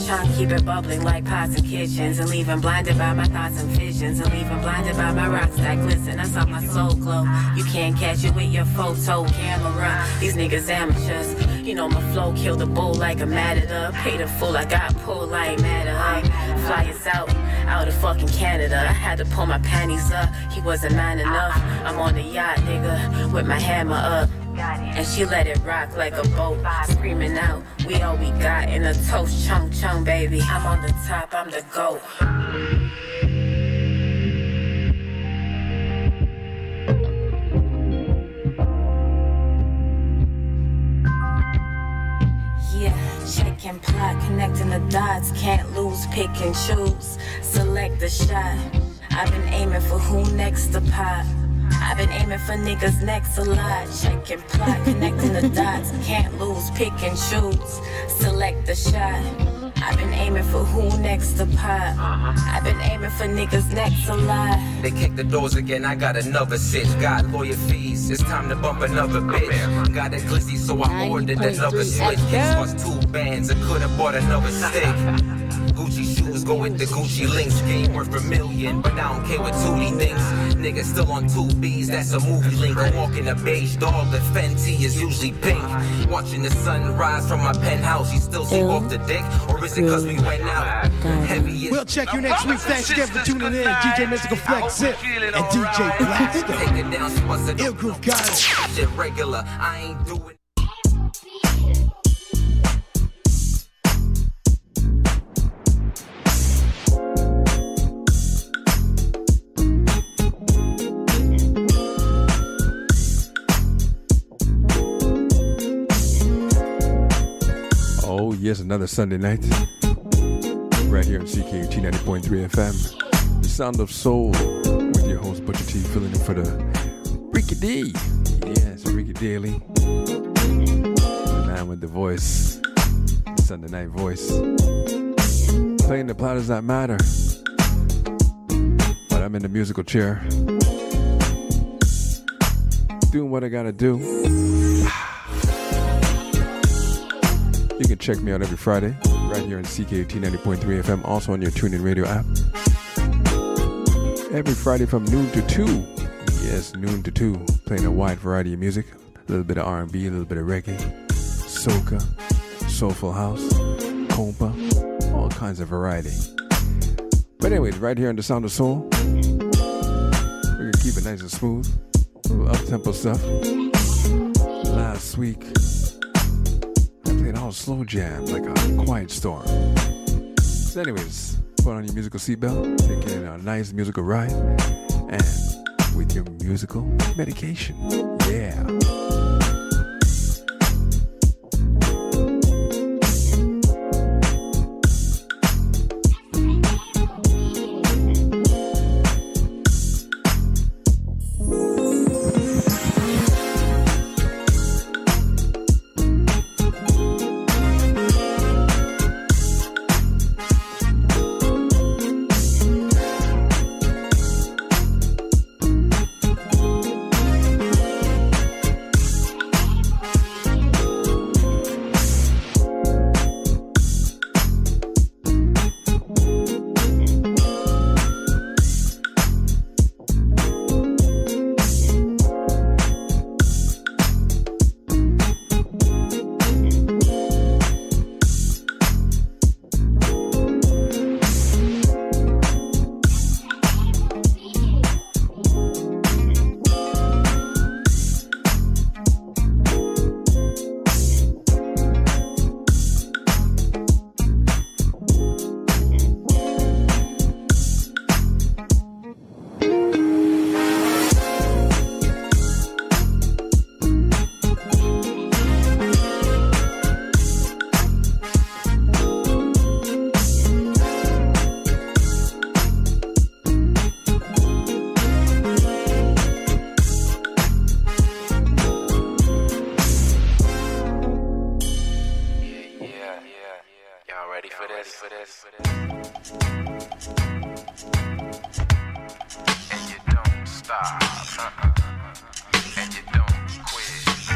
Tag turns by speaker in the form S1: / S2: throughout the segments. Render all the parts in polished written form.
S1: Trying to keep it bubbling like pots and kitchens, and leaving blinded by my thoughts and visions, and leaving blinded by my rocks that glisten. I saw my soul glow. You can't catch it with your photo camera. These niggas amateurs. You know my flow killed the bull like a matador. Paid a fool, I got pulled like Matterhorn. Fly us out of fucking Canada. I had to pull my panties up. He wasn't man enough. I'm on the yacht, nigga, with my hammer up. And she let it rock like a boat, screaming out, we all we got in a toast, chung chung, baby. I'm on the top, I'm the GOAT. Yeah, check and plot, connecting the dots, can't lose, pick and choose, select the shot. I've been aiming for who next to pop. I've been aiming for niggas next a lot. Check and plot, connecting the dots. Can't lose, pick and choose. Select the shot. I've been aiming for who next to pop. I've been aiming for niggas next a lot.
S2: They kick the doors again, I got another sitch. Got lawyer fees, it's time to bump another bitch. Got a glizzy, so I ordered another switch. Kicks cost 2 bands, I could've bought another stick. Gucci shoes go with the Gucci links. Game worth $1 million, but I don't care what Tootie thinks. Niggas still on 2 B's, that's a movie link. I'm walking a beige dog, the Fenty is usually pink. Watching the sun rise from my penthouse, you still see off the dick? Or is it cause we went out? Heavy.
S3: We'll check you next week. Thanks again for tuning in. DJ Mystical Flex Zip and DJ Blaster. Ill Groove Guys.
S2: Shit regular, I ain't doing.
S4: Oh, yes, another Sunday night. Right here on CKUT 90.3 FM. The Sound of Soul with your host, Butcher T, filling in for the Ricky D. Yes, Ricky Daly. The man with the voice. Sunday night voice. Playing the platters that matter. But I'm in the musical chair. Doing what I gotta do. You can check me out every Friday, right here on CKUT 90.3 FM, also on your TuneIn Radio app. Every Friday from noon to 2. Yes, noon to 2. Playing a wide variety of music. A little bit of R&B, a little bit of reggae, soca, soulful house, compa, all kinds of variety. But anyways, right here on The Sound of Soul, we're going to keep it nice and smooth. A little up-tempo stuff. Last week, all slow jam like a quiet storm. So anyways, put on your musical seatbelt, take in a nice musical ride, and with your musical medication. Yeah.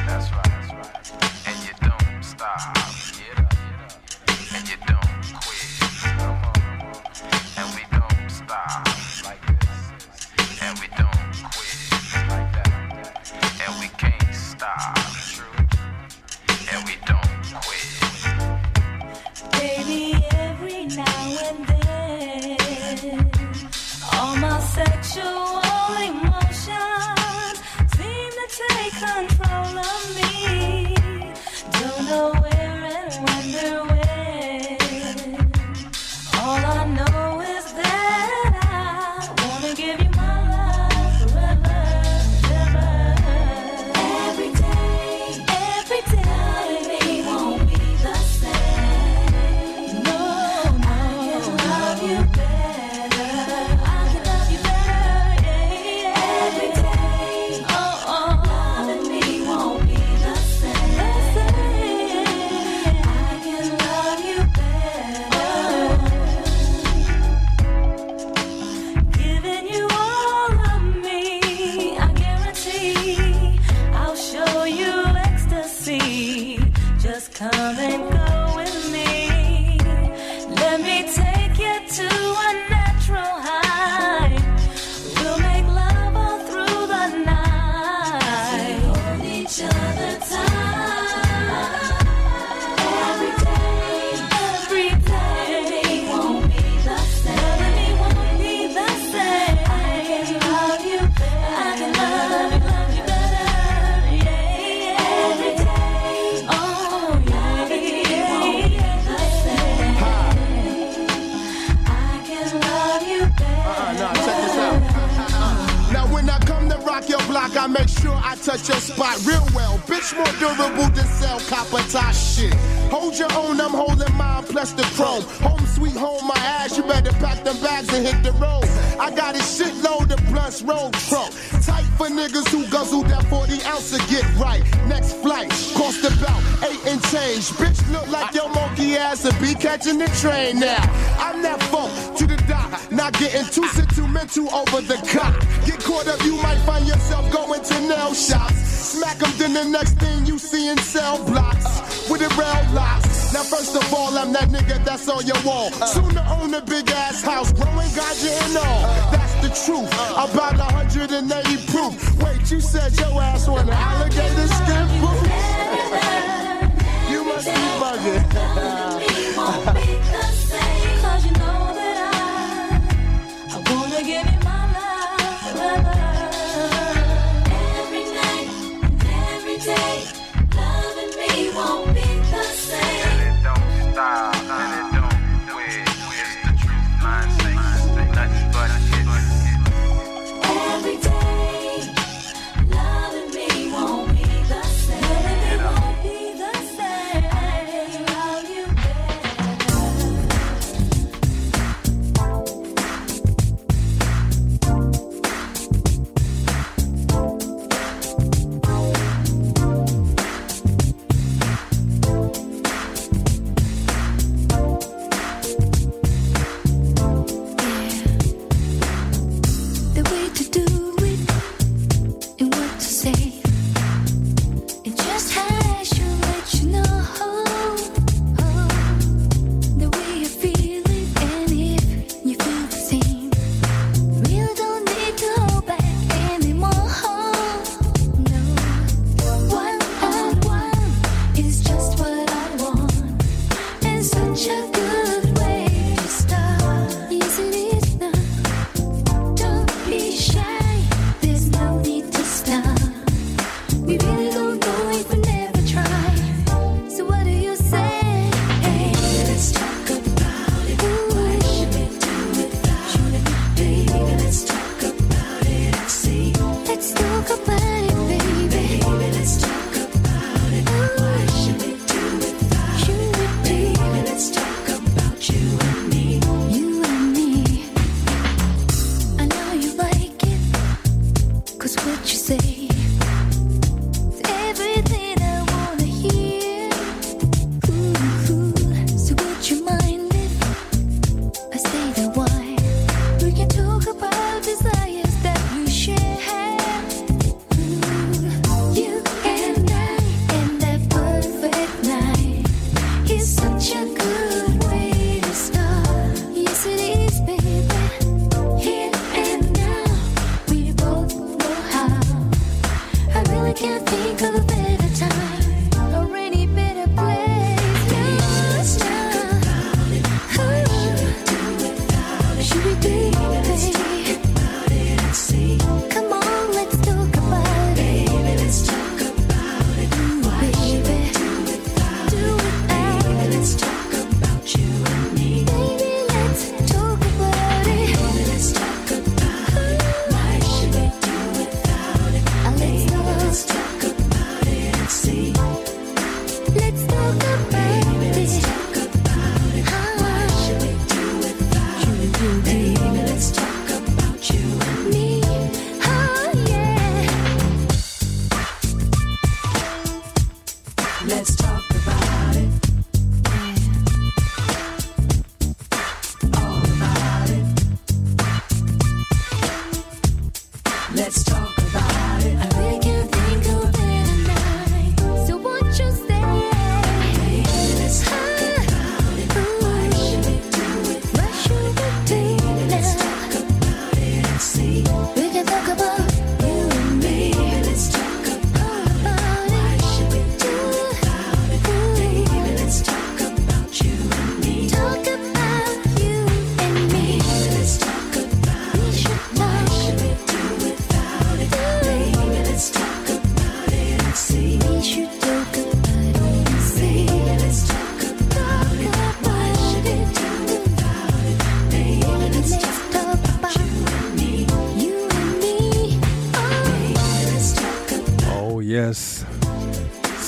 S5: stop. Get up. And you don't quit. now and then. All my sexual emotions seem to take control of me. Don't know where and wonder when. All I know is that I wanna give you my love forever, ever. Every day, me won't be the same. No, I can love you better. I can love you better, yeah. Every day, loving me won't be the same. I can love you better. Giving you all of me, I guarantee I'll show you ecstasy. Just come and go with me. Let me take you to a natural high. We'll make love all through the night. Hold each other tight. Every day, me won't be the same. Me won't be the same. I can love you better. I can love you better. Yeah. Every day, me won't be the same. I can love you better.
S6: Nah, check this out. Now when I come to rock your block, I make sure I touch your spot real well. Bitch more durable than cell copper tie shit. Hold your own, I'm holding mine, plus the chrome. Home sweet home, my ass, you better pack them bags and hit the road. I got a shitload of blunts, road trunk. Tight for niggas who guzzle that 40 ounce to get right. Next flight, cost about 8 and change. Bitch look like your monkey ass and be catching the train now. I'm that funk to the dot, not getting too sentimental over the cop. Get caught up, you might find yourself going to nail shops. Smack them, then the next thing you see in cell blocks with the rail locks. Now first of all, I'm that nigga that's on your wall. Soon to own a big ass house, growing ganja and all. That's the truth, about 180 proof. Wait, you said your ass want an alligator skin booth? You must be bugging.
S5: Me won't be the same. 'Cause you know that I wanna give you my love forever. Every night and every day, loving me won't be the same.
S7: And it don't stop, and it don't quit. It's the truth, line six, nothing but hits.
S5: Every day, loving me won't be the same. It won't be the same. I can love you better.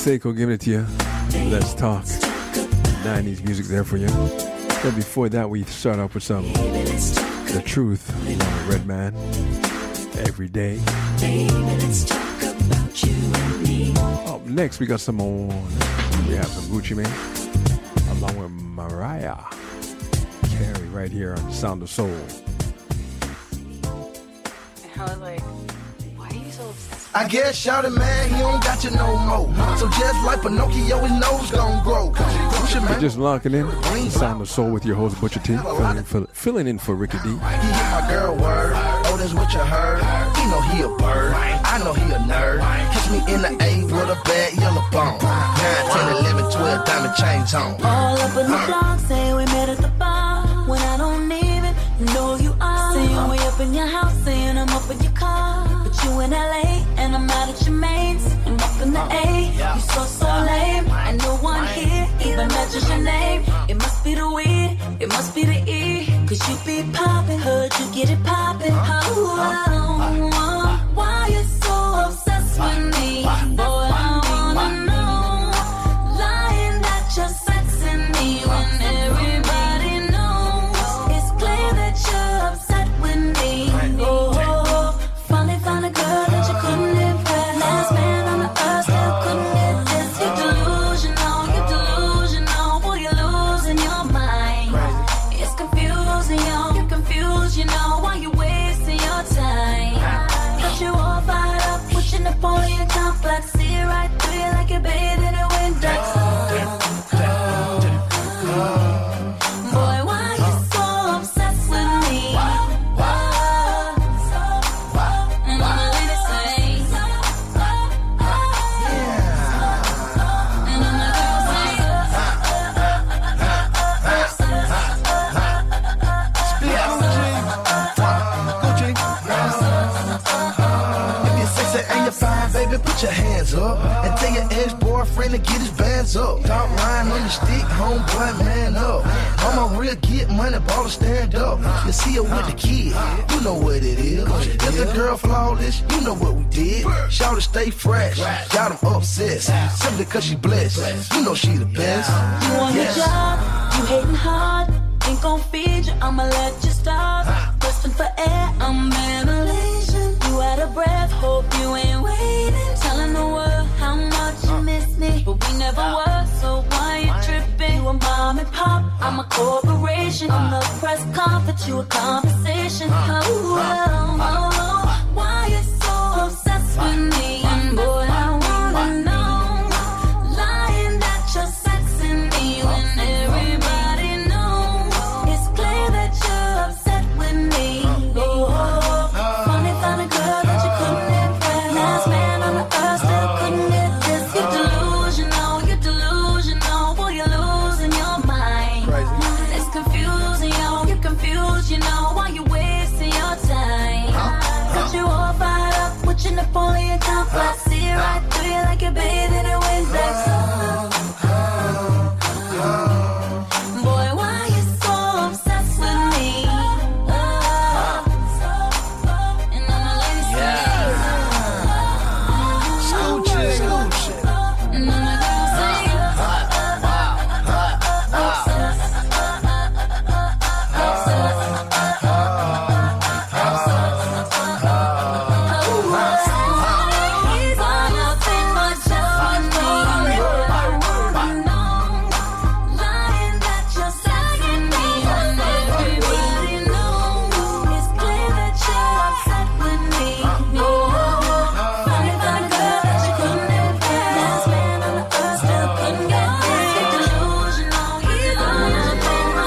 S4: Seiko giving it to you. Let's talk. 90s music there for you. But before that, we start off with some The Truth, Redman, Every Day. Up next, we got some more. We have some Gucci Mane, along with Mariah Carey right here on Sound of Soul.
S8: I was like, why are you so obsessed?
S9: I guess shout it, man, he don't got you no more. So just like Pinocchio, his nose gon' grow.
S4: You're just locking in Sound of Soul with your host Butcher T, filling in for Ricky D.
S9: He hit my girl word, oh that's what you heard. He know he a bird, I know he a nerd. Catch me in the A with a bad yellow bone. 9, 10, 11, 12 diamond chains on.
S5: All up in the block, say we met at the bar. When I don't even know you are. Saying we up in your house, saying I'm up in your car. But you in LA, and I'm out at your mates. I'm up in the A, you so lame. And no one here even mentions your name. It must be the weed, it must be the E. Cause you be poppin', heard you get it poppin'. Why you so obsessed with me? Boy, I wanna know. Lying that you're sexing me when everybody knows. It's clear that you're upset with me. Oh, finally found a girl that you couldn't impress. Last man on the earth still couldn't get this. You're delusional, boy, you're losing your mind. It's confusing, you're confused, you know why you wasting your time. Got you all fired up with your Napoleon complex. See it right through you like you're bathed in a Windex. Boy, why you so obsessed with me? And I'm a lady say, and I'm a girl say,
S9: If you're sexy and you're fine, baby, put your hands up. And tell your ex-boyfriend to get his bands up. Top line on your stick, homeboy, man up. I'm a real get money, baller, stand up. You see her with the kid, you know what it is. If the girl flawless, you know what we did. Shout to stay fresh, got them obsessed. Simply cause she blessed, you know she the best.
S5: you on your job, you hating hard. Ain't gon' feed you, I'ma let you starve. Bustin' for air, I'm ventilation. You out of breath, hope you ain't waiting. Telling the world how much you miss me. But we never were, so why you tripping? You a mom and pop, I'm a corporation. I'm the press conference, you a conversation. Why you so obsessed with me? And boy, I wanna know. Lying that you're sexing me when everybody knows. It's clear that you're upset with me. Finally found a girl that you couldn't impress. Last man on the earth still couldn't get this. You're delusional, boy, you're losing your mind. It's confusing, you're confused, you know why you wasting your time. Got you all fired up with your Napoleon complex. See it right through you like you're bathed in a Windex. Boy, why you so obsessed with me? And I'm a lady say, and I'm a girl say, he's all up in my chest with me. Boy, I wanna know. Lying that you're sexing me when everybody knows. It's clear that you're upset with me. Finally found a girl that you couldn't impress. Last man on the earth still couldn't get this. You're delusional, he's all up in my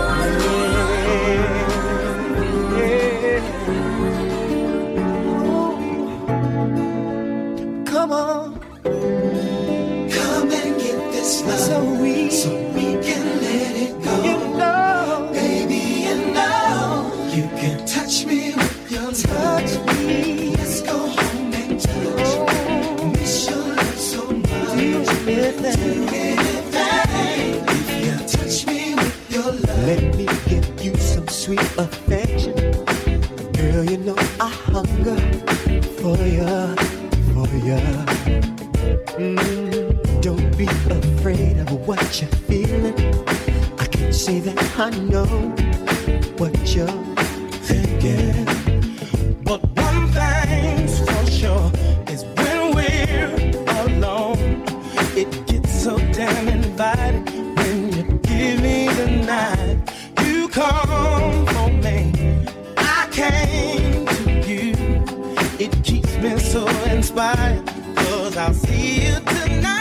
S3: Come on. Come and get this love. So we can let it go. You know, baby, you know. You can touch me with your touch me. Let's go home and touch. Miss your love so much. Do anything. If you touch me with your love, let me give you some sweet affection. Girl, you know I hunger for ya, for ya. afraid of what you're feeling. I can't say that I know what you're thinking. But one thing's for sure is when we're alone, it gets so damn inviting. When you give me the night, you come for me, I came to you. It keeps me so inspired, 'cause I'll see you tonight.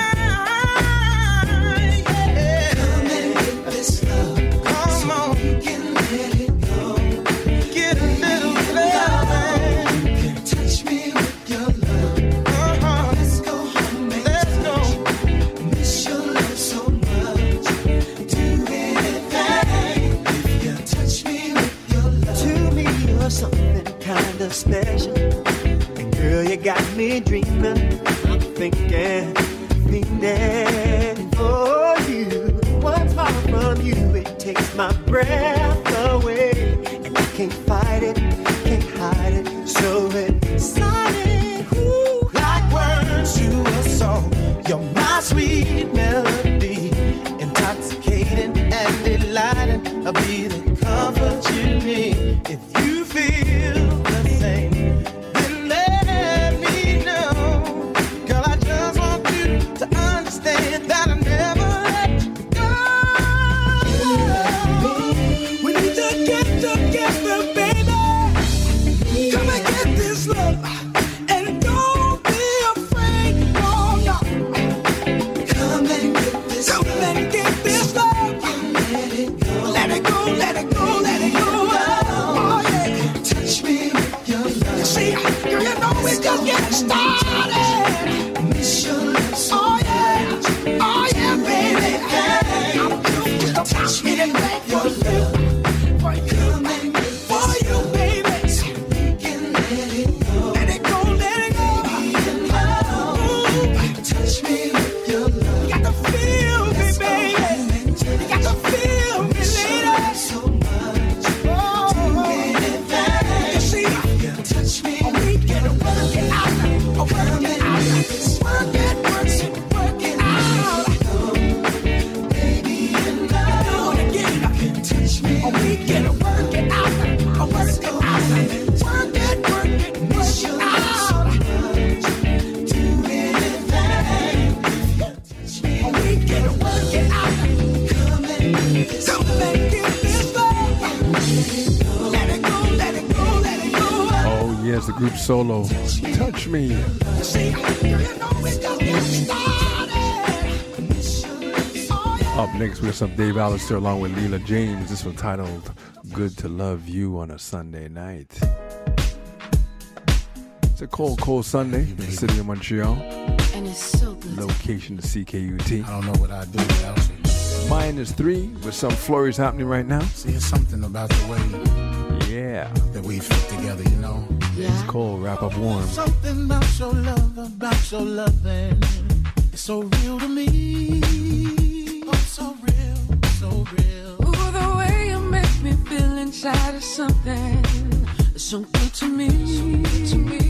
S3: Special, and girl, you got me dreaming. I'm thinking for you. What's far from you? It takes my breath away, and I can't fight it, can't hide it. So excited, like words to a song. You're my sweet melody, intoxicating and delighting. I'll be the comfort you need. If you feel then let me know. Girl, I just want you to understand that I never let you go. We need to get together, baby. Come and get this love, and don't be afraid. Oh, no. Come and get this love. Come and get this love. Let it go. Let it go, let it go, let it go. Oh, yeah. Touch me. See, you know we're just getting started. Oh yeah, baby. Touch me and let your love for you, baby. Let it go, let it go. Touch me with your love. You got to feel me, baby. You got to feel me, lady. So much. You see, touch me. We can work it out. Work it out. Work it out. Baby, and love. Do it again. Touch me. We can work it out. Work it out. Work it out. Do anything. Touch me. We can work it out. Come and get this love. Let it go, let it go, let it go.
S4: Oh yes, the group solo, Touch Me. Up next, we have some Dave Allister along with Leela James. This one titled Good to Love You on a Sunday Night. It's a cold, cold Sunday in the city of Montreal.
S5: And it's so good.
S4: Location to CKUT.
S10: I don't know what I do without you.
S4: -3 with some flurries happening right now.
S10: See, it's something about the way that we fit together, you know.
S5: Yeah.
S4: It's cold, wrap up warm.
S10: Something about your love, loving. It's so real to me. Oh, so real, so real.
S5: Ooh, the way you make me feel inside of something so good to me. So good to me.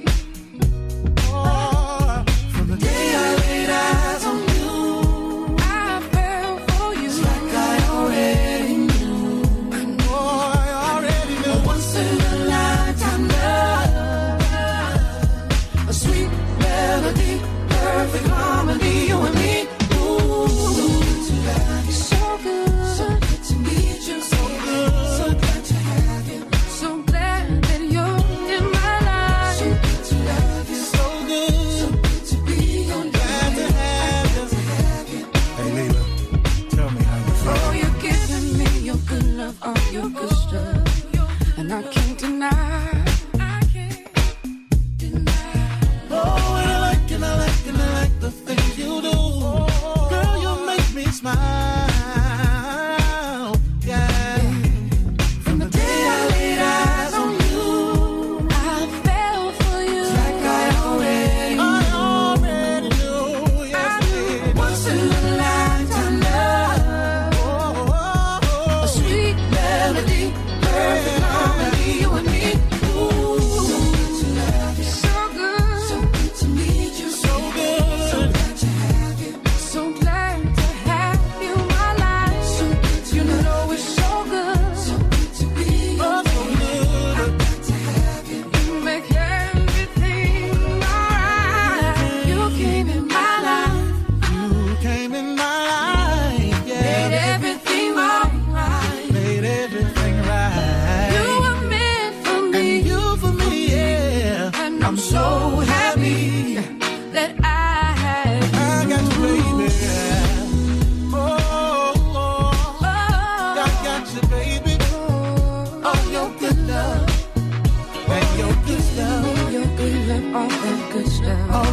S10: Oh, from the day I laid eyes on you,
S5: I fell for you.
S10: it's like I already knew. Oh, I already knew.
S5: Once in a lifetime love, a sweet melody, perfect harmony, you and me. Ooh, so good, so good to meet you, so good, so glad to have you, so glad that you're in my life. So good to love you,
S10: So good,
S5: so good to be on
S10: glad to have you. Hey, Leela, tell me how you feel.
S5: Oh, you're giving me your good love, all your good stuff, and I can't deny.
S10: Oh, and I like the things you do. Girl, you make me smile. Yeah. From the day I laid eyes on you,
S5: I fell for you.
S10: it's like I already knew. Yes, baby.
S5: Once in a lifetime love, a sweet melody, perfect harmony, you and me.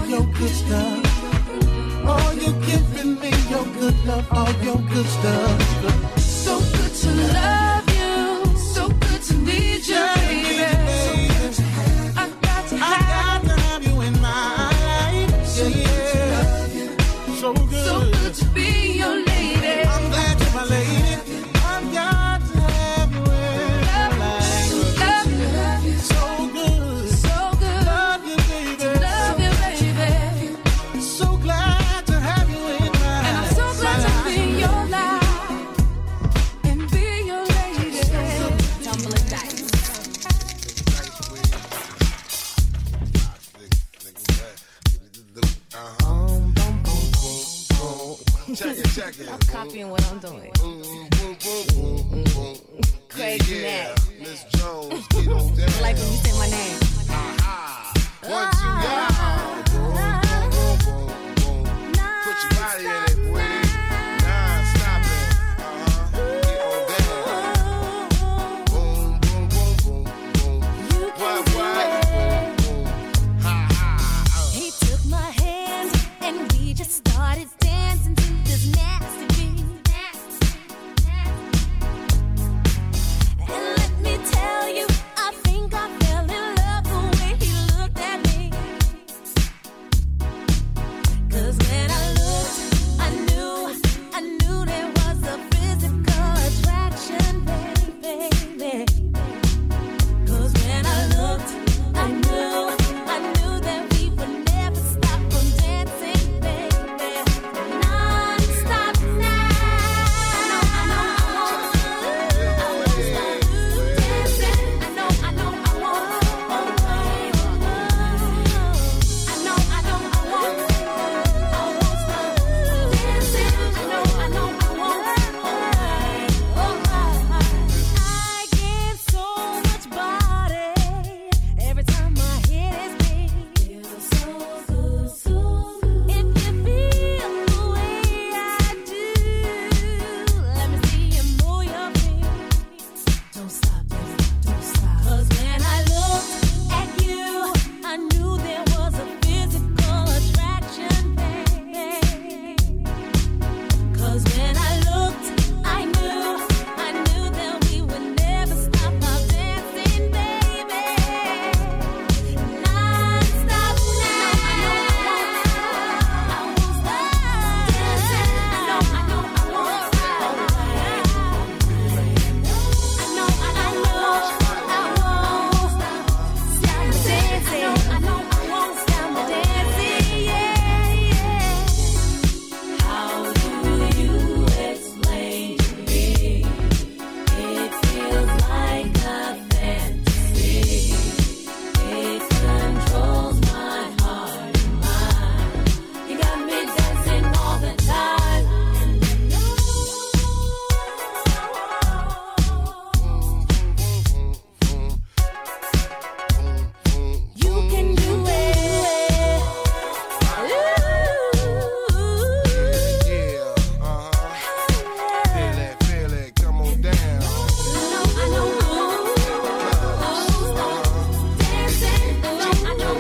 S10: your good stuff. Oh, you're giving me your good love, all your good stuff.
S5: So good to love you, so good to need you, baby. I got to have
S10: you in my life. So good.
S5: So good to be your lady.
S10: I'm glad you're my lady. I've got to have you in my life.
S5: Love you.
S10: So good.
S5: So good.
S10: Love you, baby.
S5: Love you, baby.
S10: So glad to have you in my life.
S5: And I'm so glad to be in your life and be your lady. Tumbling dice.
S11: Check it. I'm copying what I'm doing. Crazy
S9: yeah,
S11: Mac.
S9: Miss Jones, get on down.
S11: Like when you say my name.
S9: One, two, yeah. Boom, boom, boom, boom, boom. Put your body in it, boy. Non-stop it. Get on down. Boom, boom, boom, boom, boom. What? Boom, boom. Ha, ha.
S5: He took my hand and we just started dancing to this nasty beat. And let me tell you, I think I fell in love the way he looked at me. 'Cause when I looked, I knew there was a physical attraction, baby. 'Cause when I looked, I knew that we would never stop from dancing, baby. Non-stop now. I know I won't stop dancing. I know I won't. I know I won't stop dancing. I know I won't. I get so much body every time my head is big. Feels so good, so good. If you feel the way I do, let me see you move your feet. Don't stop, baby, don't stop. 'Cause when I looked at you, I knew there was a physical attraction, baby. 'Cause when I looked, I knew that we would never stop our dancing, baby. Non-stop now. I won't stop dancing. I know I won't stop. I know I won't stop dancing. I know I won't stop dancing. Yeah. How do you explain to me? It feels like a fantasy. It controls my heart and mind. You got me dancing all the time. You can do it.
S9: Yeah, Feel it, come on down.
S5: I know dancing. I know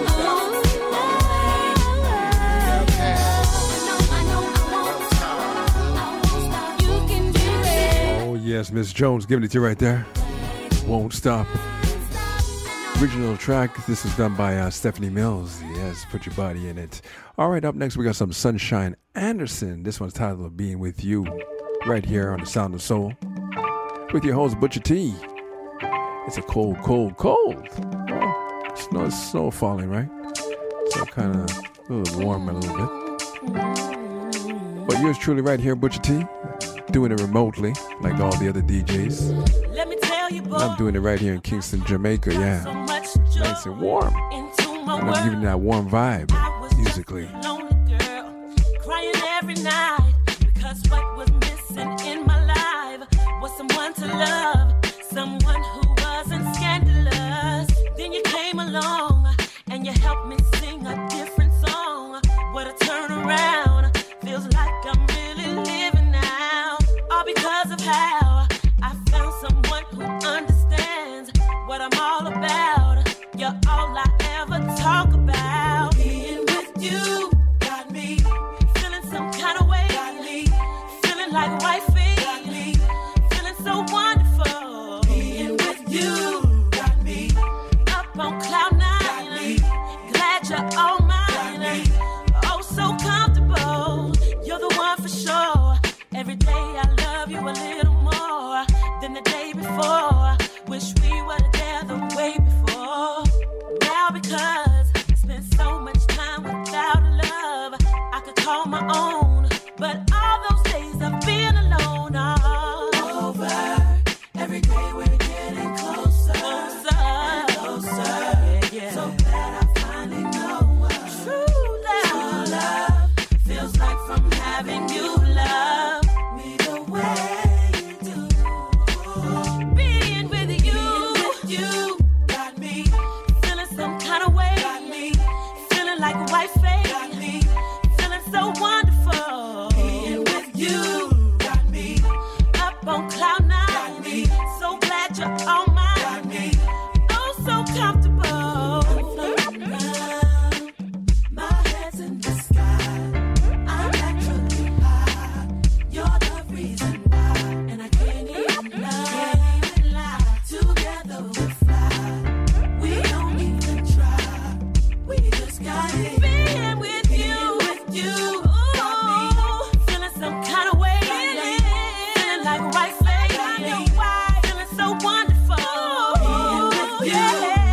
S5: you can do it.
S4: Oh, yes, Miss Jones giving it to you right there. Won't stop. Original track. This is done by Stephanie Mills. Yes, put your body in it. All right, up next we got some Sunshine Anderson. This one's titled Being With You. Right here on The Sound of Soul. With your host, Butcher T. It's a cold, cold, cold. Oh, it's snow falling, right? So kind of a little warm a little bit. But yours truly right here, Butcher T. Doing it remotely, like all the other DJs.
S5: Let me tell you, boy,
S4: I'm doing it right here in Kingston, Jamaica, yeah.
S5: so much joy
S4: Nice and warm.
S5: into my
S4: And I'm
S5: world.
S4: giving you that warm vibe, musically.
S5: Lonely girl, crying every night because what was missing in my life was someone to love, someone who wasn't scandalous. Then you came along and you helped me sing a different song. What a turnaround! Feels like I'm really living now, all because of how I found someone who understands what I'm all about. You're all I ever talk about. Being with you. before. Wish we were together way before. Now because I spent so much time without love, I could call my own. But all those days of being alone are over. Every day we're getting closer, closer, and closer. Yeah, yeah. So glad I finally know what true love feels like from having you love me the way you do. Being with you got me feeling some kind of way. Got me feeling like a white face. Got me feeling so wonderful. Being with you got me up on cloud nine. Got me so glad you're on mine. Got me oh so comfortable. I'm floating around, my head's in the sky. I'm naturally high. You're the reason why, and I can't even lie. Together we'll fly. We don't even try. We just got it. Being with you, ooh, feeling some kind of way. Feeling like white flame. Feeling so wonderful. Being with you,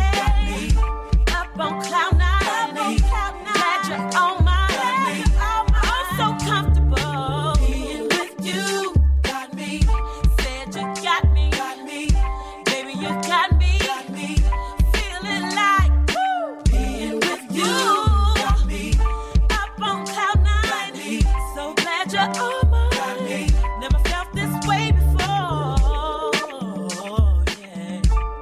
S5: up on cloud nine. Glad you're on mine. Oh, so comfortable. Being with you got me. Said you got me. Baby, you got me. Feeling like being with you got me. Up on cloud nine. So glad you're on mine. Never felt this way before. Yeah.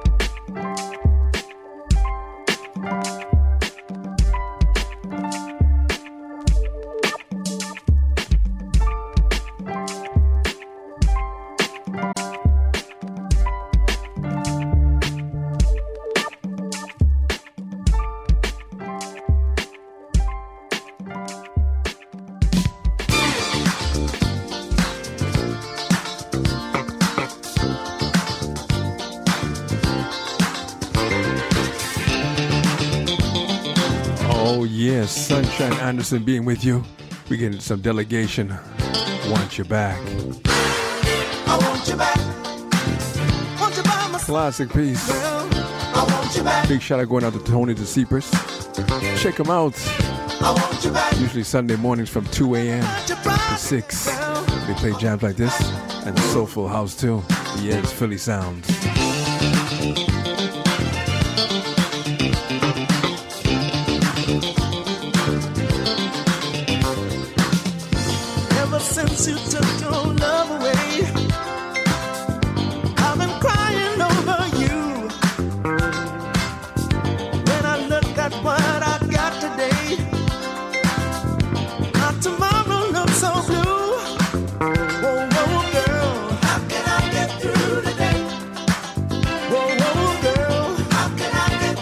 S4: Oh yes, Sunshine Anderson being with you. We getting some delegation. Want you back.
S3: I want you back. Want you by my
S4: Classic piece.
S3: I want you back.
S4: Big shout out going out to Tony the Seepers. Check them out.
S3: I want you back.
S4: Usually Sunday mornings from 2 a.m. to 6. They play jams like this and Soulful House too. Yeah, it's Philly sound.
S10: Ever since you took your love away, I've been crying over you. When I look at what I got today, my tomorrow looks so blue. Whoa, whoa, girl, how can I get through today? Whoa, whoa, girl, how can I get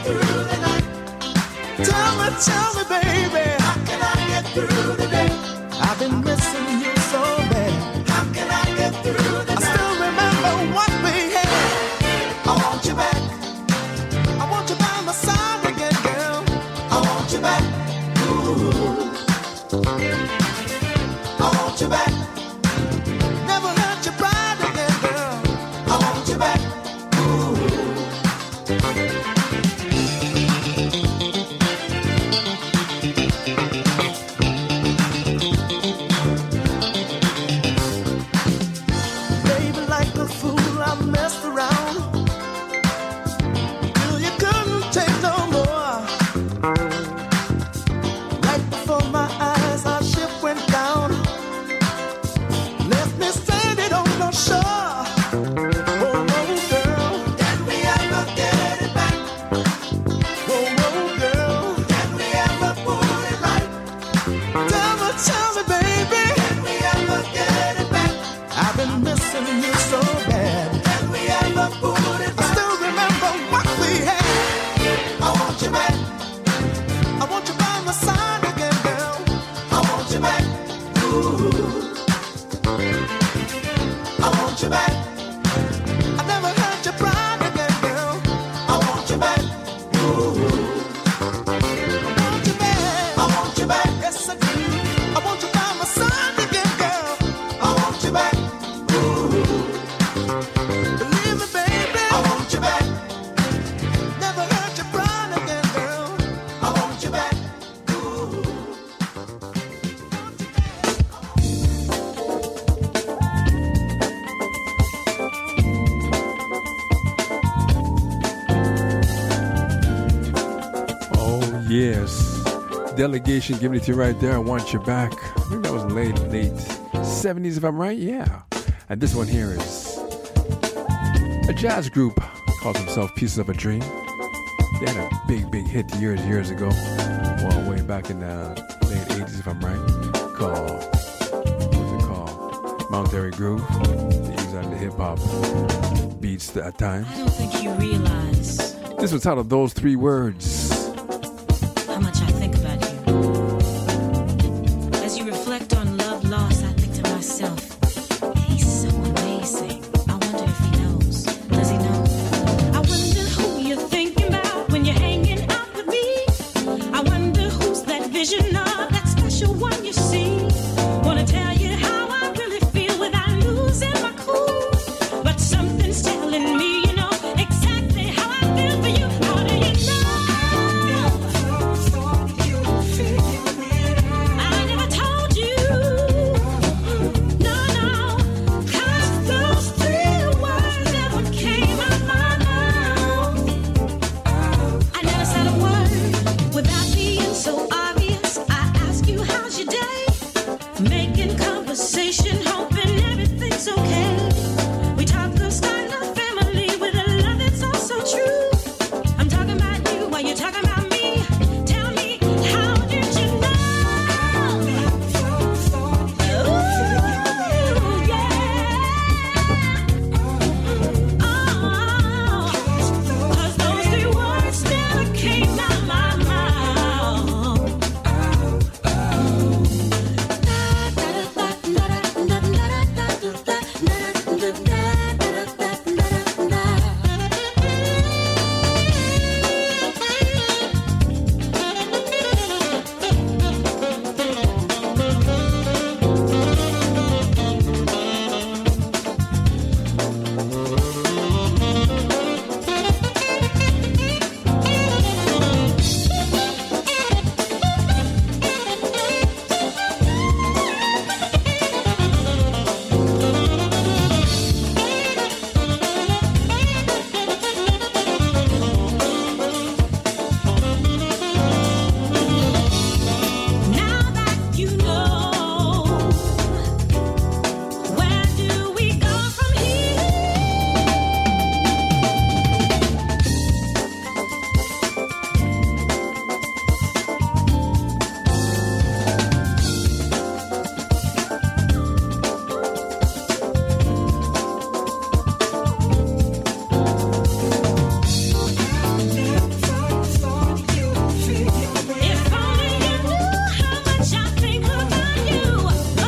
S4: Yes. Delegation giving it to you right there. I Want You Back. I think that was late 70s if I'm right. Yeah. And this one here is a jazz group. Calls themselves Pieces of a Dream. They had a big hit years ago. Well, way back in the late 80s if I'm right. What's it called? Mount Airy Groove. They use that in the hip-hop beats at times.
S5: I don't think you realize
S4: This was out of those three words.
S5: how much I think about you. As you reflect on love lost, I think to myself, he's so amazing. I wonder if he knows. Does he know? I wonder who you're thinking about when you're hanging out with me. I wonder who's that vision of that special one you see. Wanna tell you how I really feel without losing my cool. But something's telling me, you know, exactly how I feel for you. How do you know? I never told you. No, 'cause those three words never came out my mouth. I never said a word without being so obvious. I ask you, how's your day? Making conversation, hoping everything's okay. We talk of starting a family with a love that's all so true. I'm talking about you while you're talking about me. Tell me, how did you know? Ooh, yeah. Oh, 'cause those three words never came out my mouth. Now that you know, where do we go from here? If only you knew how much I think about you. Oh,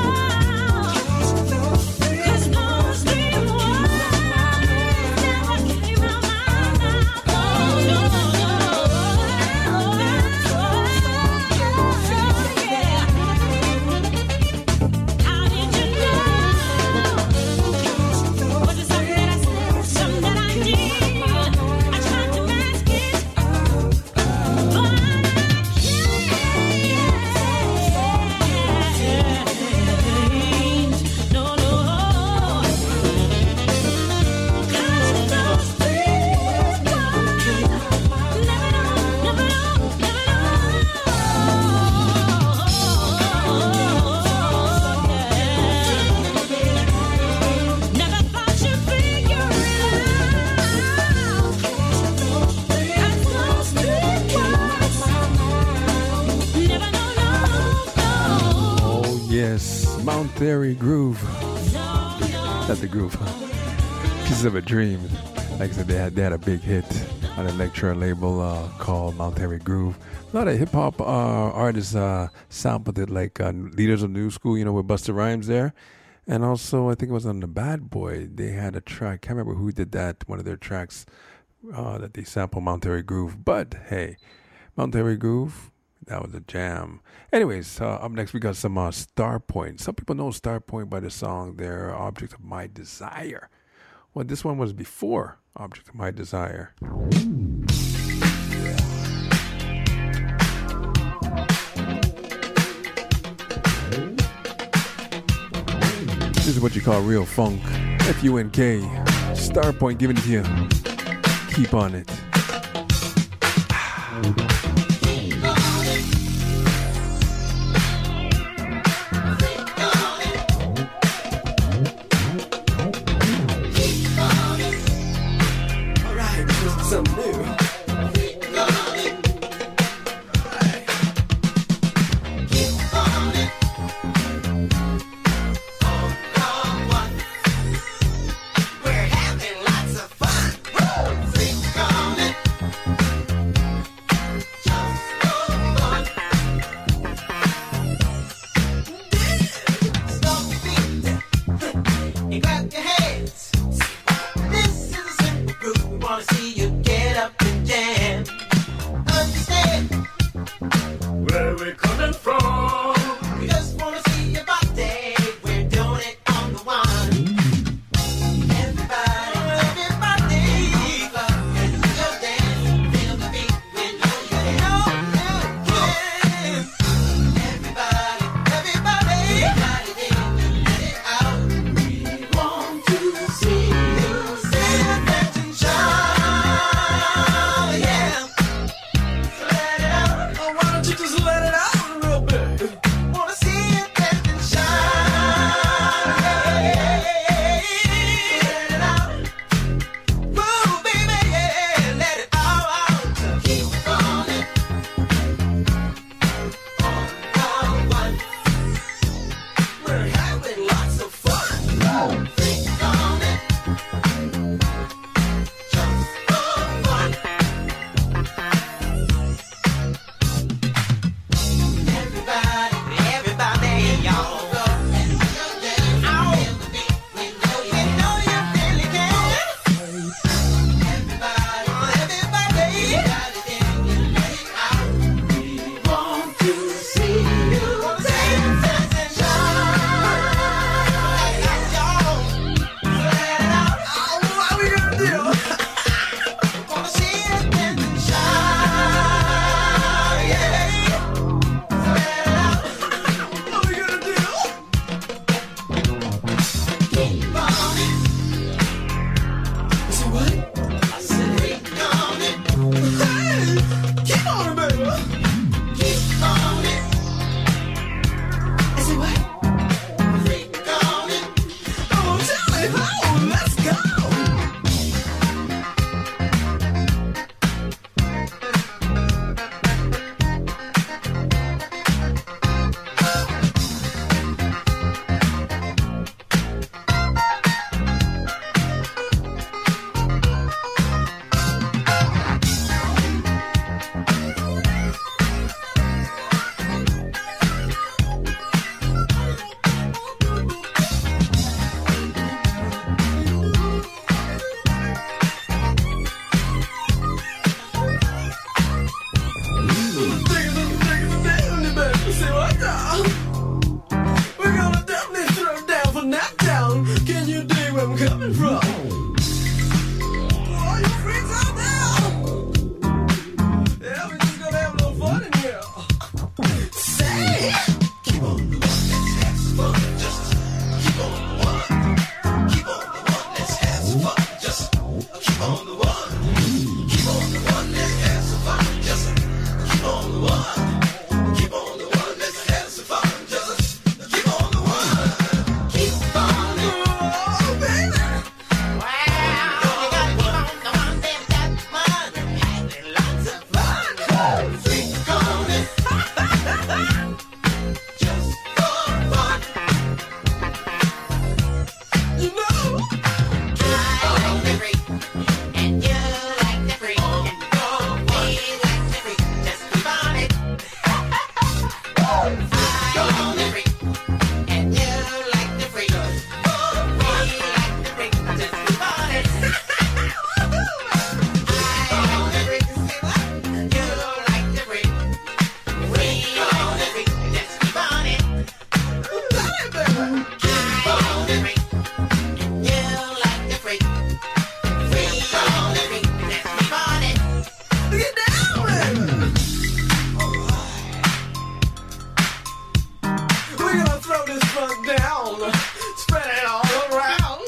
S5: 'cause those three words never came out my mouth. Oh, no, yeah. How did you know? Was it something that I said, something that I did? I tried to mask it, but I can't. No. 'Cause those three words never Never thought you'd figure it out. 'Cause those three words never no.
S4: Oh, yes. Mount Airy Groove. Not the groove. Pieces of a Dream. Like I said, they had a big hit on a Electra label called Mount Airy Groove. A lot of hip-hop artists sampled it, like Leaders of New School, you know, with Busta Rhymes there. And also, I think it was on the Bad Boy. They had a track. I can't remember who did that. One of their tracks that they sampled Mount Airy Groove. But, hey, Mount Airy Groove, that was a jam. Anyways, up next we got some Starpoint. Some people know Starpoint by the song their Object of My Desire. Well, this one was before Object of My Desire. This is what you call real funk. F-U-N-K. Starpoint giving it to you. Keep on it.
S3: wanna see you get up and jam. Understand where we're coming from. We just wanna see your body. We're doing it on the one. Everybody, everybody, and you dance, feel the beat. We know you can. Everybody, everybody, everybody, let it out. We want to see you stand and shine, yeah. So let it out. Oh, why don't you just let it out a little bit? Wanna see you stand and shine, yeah. Let it out. Move, baby, yeah. Let it all out. Keep on it. On one. We're having lots of fun. Think on it. Just for fun. Everybody, everybody, y'all go and dance. Out. We know you really can. Everybody, everybody, let it out. We want to see you dance and shine, y'all. So let it out. Oh, what we gonna do? Wanna see you dance and shine, yeah. So let it out. What we gonna do? Keep on it. Say what? I said keep on it. Hey, keep on it, baby. Keep on it. I say what? Keep on it. Oh, tell me how. Let's go. Say what now? We're gonna definitely throw down for knockdown. Can you dig where I'm coming from? Oh, you freaks out there! Yeah, we're just gonna have a little fun in here. Say, keep on the one, let's have some fun. Just keep on the one. Keep on the one, let's have some fun. Just keep on the one. Keep on the one, let's have some fun. Just keep on the one. Keep on the one, let's have some fun. Just keep on the one. Keep on the one, oh, baby. Wow, you gotta keep on the one, baby, that's fun. Having lots of fun. Freak on it. Just for fun. You know, I like the freak, and you like the freak, and we like the freak. Just keep on it. I like the freak, and you like the freak. We like the freak. Just keep on it. I like the freak, you like the freak. We like the freak. Just keep on it. I like the freak, and you like the freak. We like the freak. Just keep on it. Get down, baby. We're gonna throw this funk down, spread it all around.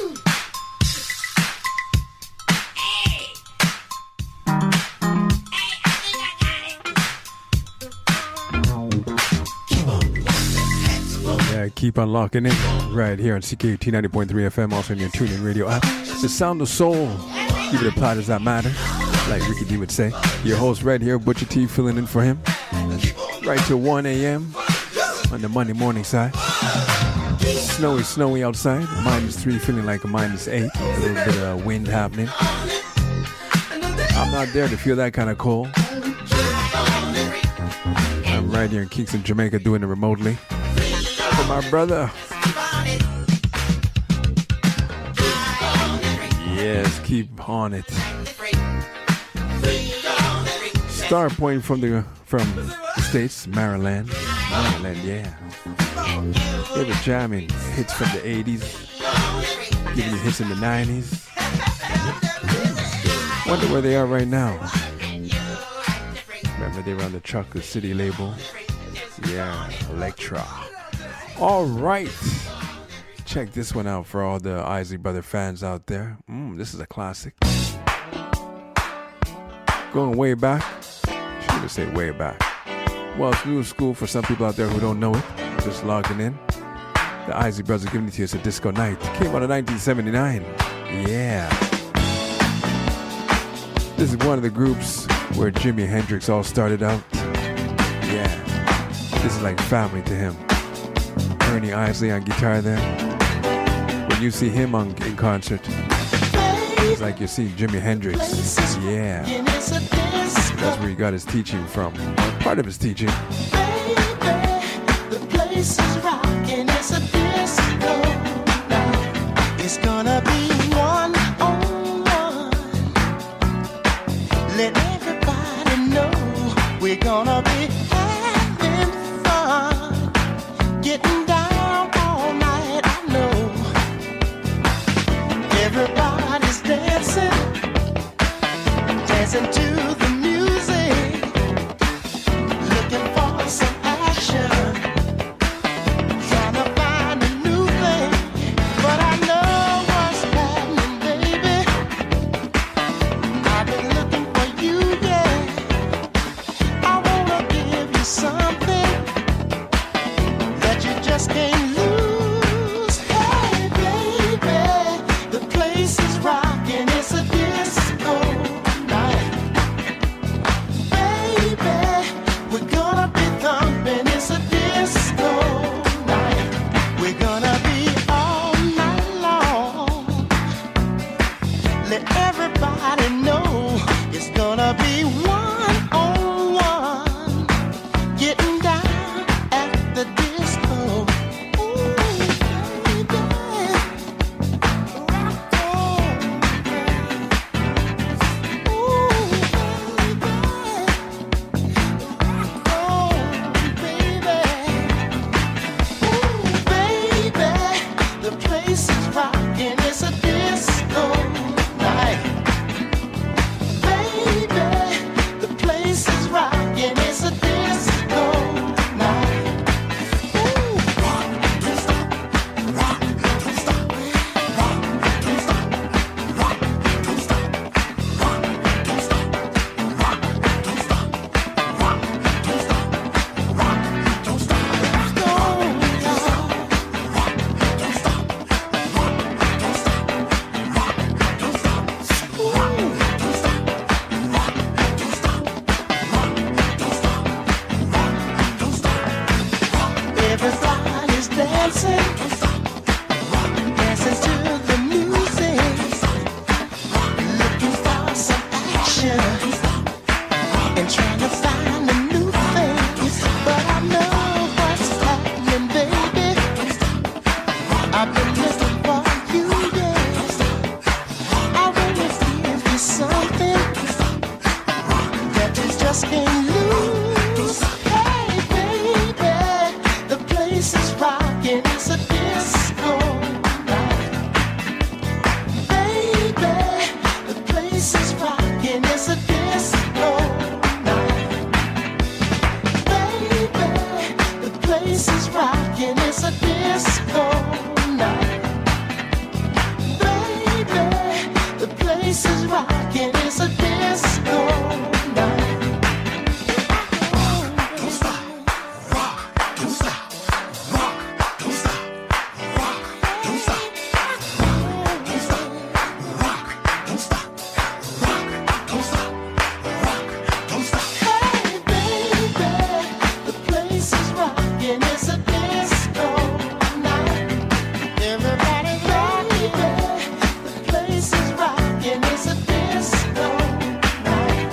S4: Yeah, keep on locking in right here on CKT 90.3 FM, also in your TuneIn Radio app. The sound of soul. Give it a platters that matter, like Ricky D would say. Your host right here, Butcher T, filling in for him. Right till 1 a.m. on the Monday morning side. Snowy outside. -3, feeling like a -8. A little bit of wind happening. I'm not there to feel that kind of cold. I'm right here in Kingston, Jamaica, doing it remotely. For my brother. Yes, keep on it. Star point from the States, Maryland. Maryland, yeah. They were jamming hits from the 80s, giving you hits in the 90s. Wonder where they are right now. Remember they were on the Chocolate City label? Yeah, Elektra. All right. Check this one out for all the Isley Brother fans out there. This is a classic. Going way back. Should even say way back. Well, it's new school for some people out there who don't know it. Just logging in. The Isley Brothers giving it to you. It's a disco night. Came out in 1979. Yeah. This is one of the groups where Jimi Hendrix all started out. Yeah. This is like family to him. Ernie Isley on guitar there. When you see him in concert, it's like you're seeing Jimi Hendrix. Yeah. That's where he got his teaching from. Part of his teaching.
S3: The place is rocking, it's a disco night. It's gonna be one on one. Let everybody know we're gonna be having fun. Getting down all night, I know. Everybody's dancing, dancing to the music, looking for some action, trying to find a new thing. But I know what's happening, baby. I've been looking for you, yeah. I wanna give you something that you just can't lose. Hey, baby, the place is rocking, it's a disco night. Baby, we're gonna be thumping, it's a disco night. We're gonna be all night long. Let everybody know it's gonna be one on one. Getting down at the disco. Ooh, baby, rock on. Ooh, baby, the place is rocking, it's a disco night. Baby, the place is rocking, it's a disco night. Rock, don't stop, rock, don't stop, rock, don't stop, rock, don't stop, rock, don't stop, rock, don't stop, rock, don't stop, rock, don't stop, everybody's dancing, dancing to the music, looking for some action, and trying to find a new thing. But I know what's happening, baby. I've been looking for you, yeah. I wanna give you something that you just can't lose. Hey, baby, the place is rocking, it's a disco night. Baby, the place is rocking, it's a disco night. Baby, the place is rocking, it's a disco night. Baby, the place is rocking, it's a disco night. Don't stop, rock, don't stop, rock, don't stop, rock, don't stop, rock, don't stop, rock, don't stop, rock, don't stop, rock, don't stop. Hey, baby, the place is rocking, it's a disco night. Everybody rocking, the place is rocking, it's a disco night.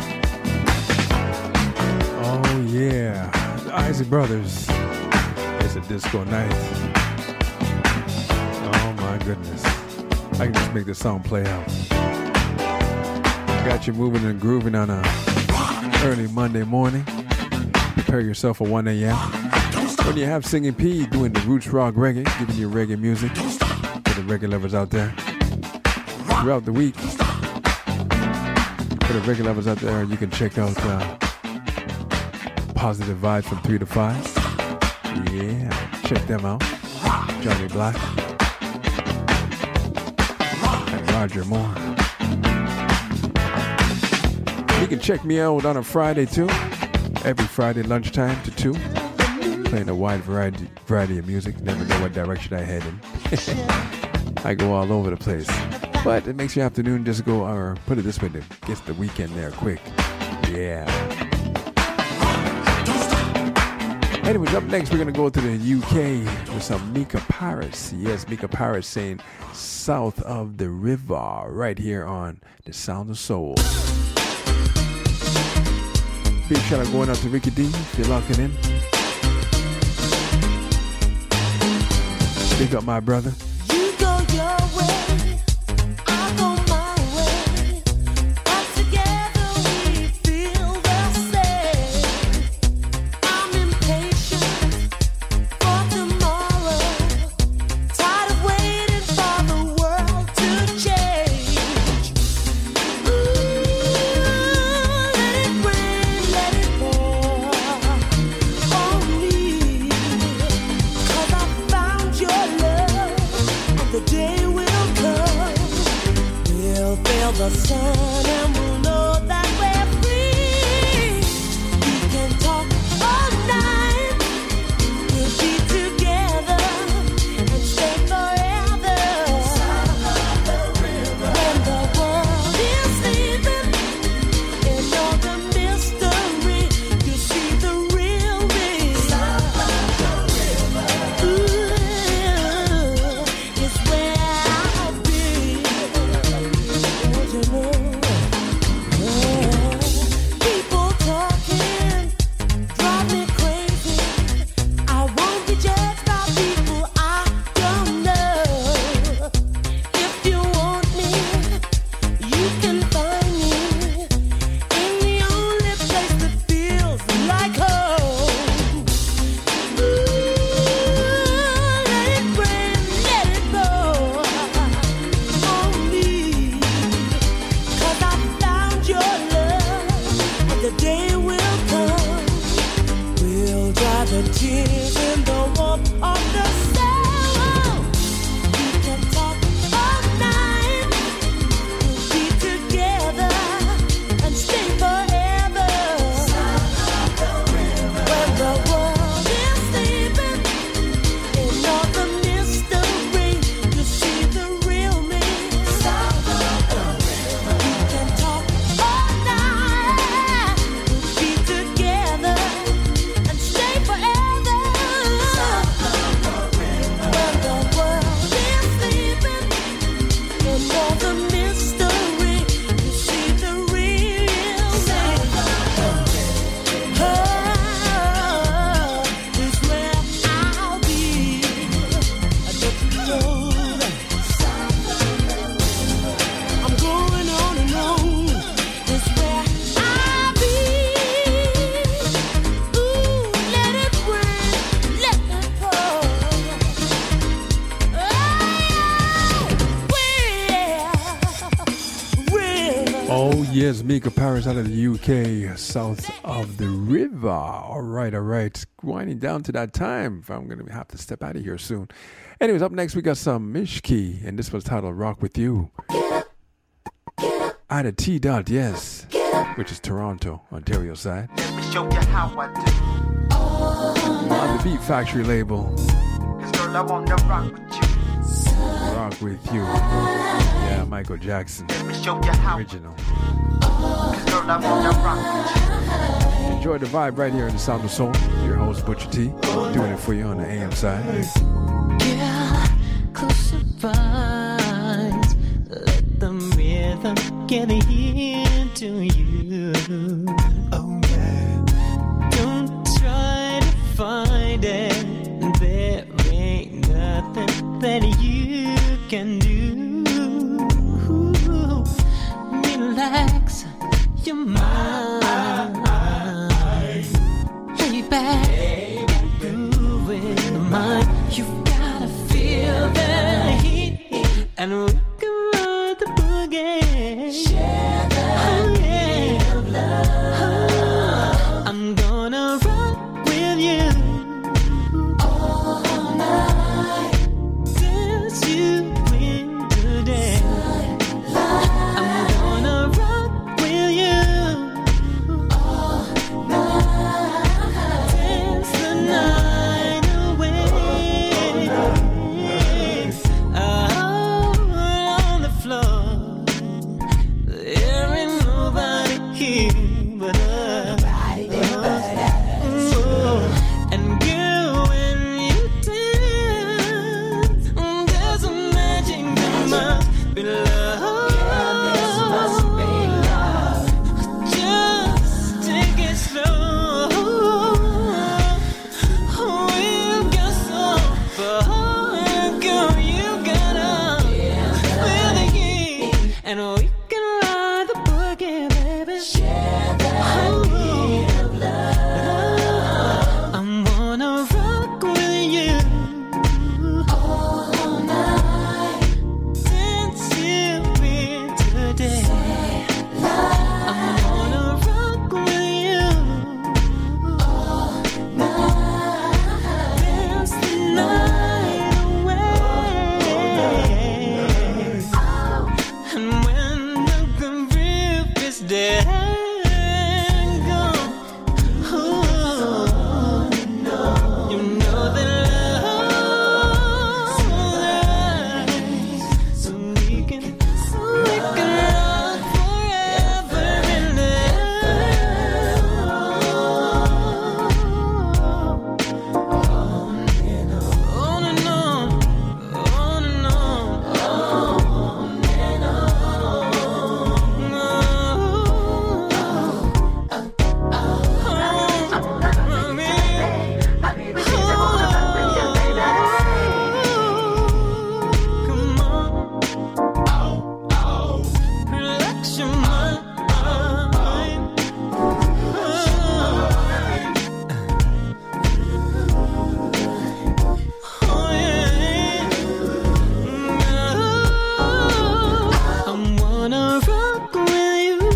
S4: Oh, yeah. The Isley Brothers. It's a disco night. Oh, my goodness. I can just make the song play out. Got you moving and grooving on a early Monday morning. Prepare yourself for 1 a.m. When you have Singing P doing the roots rock reggae, giving you reggae music for the reggae lovers out there. Throughout the week, for the reggae lovers out there, you can check out Positive Vibes from 3 to 5. Yeah, check them out. Johnny Black and Roger Moore. You can check me out on a Friday too. Every Friday lunchtime to 2. Playing a wide variety of music. Never know what direction I head in. I go all over the place. But it makes your afternoon just go, or put it this way, it gets the weekend there quick. Yeah. Anyways, up next, we're going to go to the UK with some Mika Paris. Yes, Mika Paris saying South of the River, right here on The Sound of Soul. Big shout out going out to Ricky D, if you're locking in. Big up my brother.
S5: You go your way, I go my way, but together we feel the same. I'm impatient for tomorrow, tired of waiting for the world to change. Ooh, let it rain, let it pour on me, 'cause I found your love, and the day will come. We'll feel the sun and we'll know that we're free. We can talk all night. We'll be together and stay forever. When the world is sleeping, in all the mystery, you see the real me. Ooh, it's where I'll be. Would you know? People talking drive me crazy. I won't be judged by people I don't know. If you want me, you can find me in the only place that feels like home. Ooh, let it rain, let it pour on me, 'cause I found your love, and the day will come. We'll dry the tears in the warmth of the sun. We can talk all night. We'll be together and stay forever. When the world is sleeping, in all the mystery, you see the real me. We can talk all night. We'll be together and stay forever. When the world is sleeping, in all the mystery, you see the real me. Oh, is where I'll be. I don't know that. I'm going on and on. Is where I'll be. Ooh, let it rain, let it pour.
S4: Oh, yes, Mika Paris out of the UK, South of the River. All right. Winding down to that time. I'm going to have to step out of here soon. Anyways, up next, we got some Mishki, and this was titled Rock With You. Out of T. Dot, yes, which is Toronto, Ontario side.
S7: Let me show you how I do.
S4: On the Beat Factory label,
S7: 'Cause girl, I wanna rock with you.
S4: Rock With You. Yeah, Michael Jackson,
S7: Let me show you how.
S4: original.
S7: 'Cause girl, I wanna rock with you.
S4: Enjoy the vibe right here in the Sound of Soul. Your host, Butcher T, doing it for you on the AM side.
S12: Girl, close your eyes. Let the rhythm get into you. Oh yeah. Don't try to find it. There ain't nothing that you can do. relax your mind. Lay back, groove with the mind. You gotta feel the heat, and we can ride the boogie. Share the heat of love. I'm gonna rock with you all night. Dance you in today. I'm gonna rock with you all night. Dance the night away. Out on the floor, there ain't nobody here but us. And girl, when you dance, there's a magic that must be love. Just take it slow. We've got so far, girl, you gotta feel the heat, and we can ride the boogie, baby. Share the heat of love. I'm gonna rock with you all night. Dance you in today. I'm gonna rock with you all night. Dance the night away. And when the groove is dead and gone, ooh, you know that love lies. So we can rock forever and ever. On and on, on and on, on and come on, relax your mind. Oh yeah, I'm gonna rock with you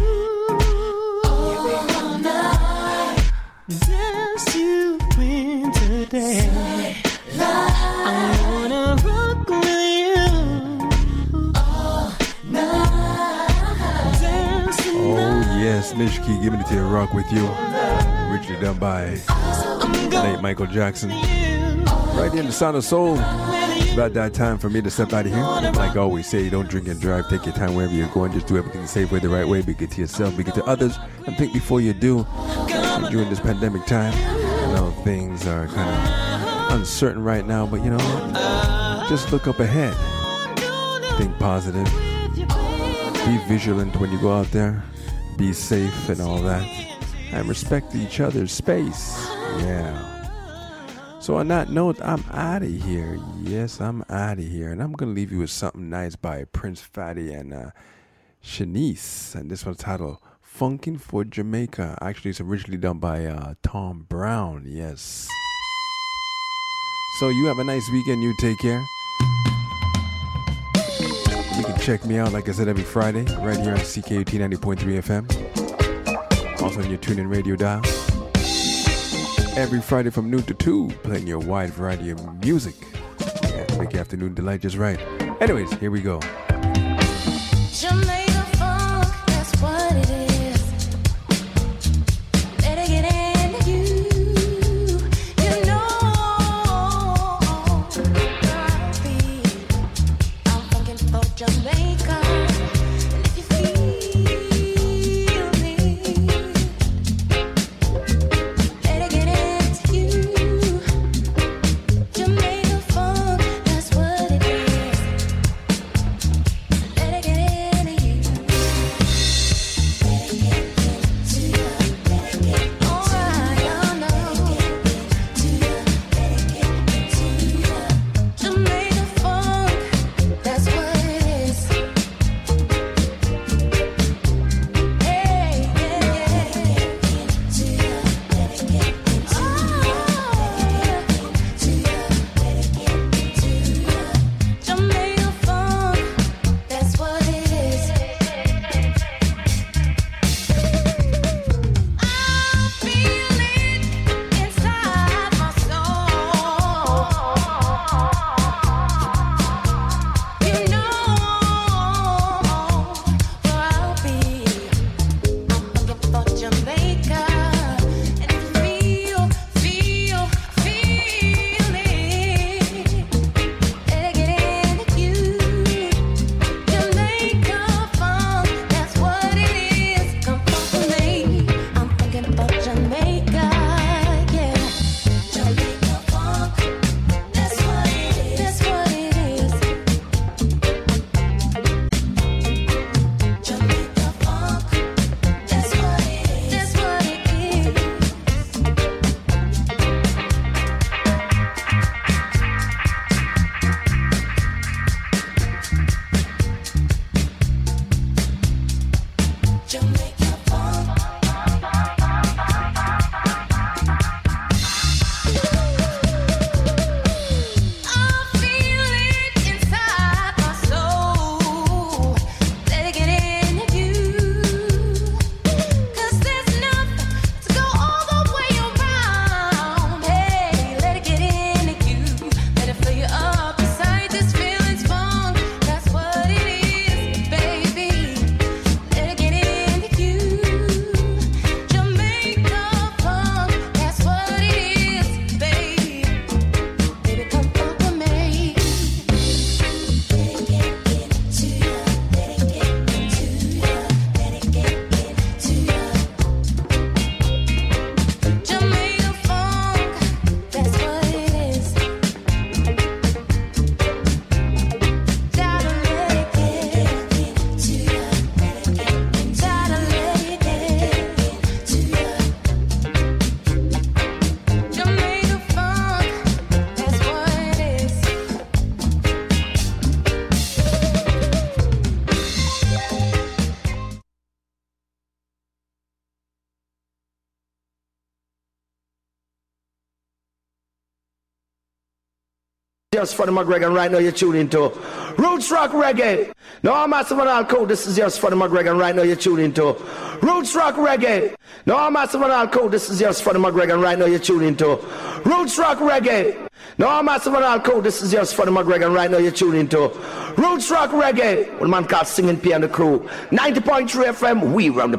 S12: all night. Dance you in today. I'm gonna rock with you all night. Dance the
S4: Oh yes, Nishki giving it to you, rock with you. Originally done by late Michael Jackson. Right here in the Sound of Soul. It's about that time for me to step out of here. Like I always say, don't drink and drive. Take your time wherever you're going. Just do everything the safe way, the right way. Be good to yourself, be good to others, and think before you do. During this pandemic time, I know things are kind of uncertain right now, but you know what? Just look up ahead. Think positive. Be vigilant when you go out there. Be safe and all that. And respect each other's space. Yeah. So on that note, I'm out of here. Yes, I'm out of here. And I'm going to leave you with something nice by Prince Fatty and Shanice. And this one's titled Funkin' for Jamaica. Actually, it's originally done by Tom Brown. Yes. So you have a nice weekend. You take care. You can check me out, like I said, every Friday, right here on CKUT 90.3 FM. Also on your TuneIn radio dial. Every Friday from noon to 2, playing your wide variety of music. Yeah, make your afternoon delight just right. Anyways, here we go.
S5: Jamaica funk, that's what it is. Better get into you. You know where I'll be. I'm funkin' for Jamaica. And if you feel me, better get into you. Jamaica funk, that's what it is.
S13: yours for the McGregor, and right now you're tuning into Roots Rock Reggae. No, I'm Massive and Alco, this is yours for the McGregor, and right now you're tuning into Roots Rock Reggae. No, I'm Massive and Alco, this is yours for the McGregor, and right now you're tuning into Roots Rock Reggae. No, I'm Massive and Alco, this is yours for the McGregor, and right now you're tuning into Roots Rock Reggae. One man called Singing P and the crew. 90.3 FM, we run the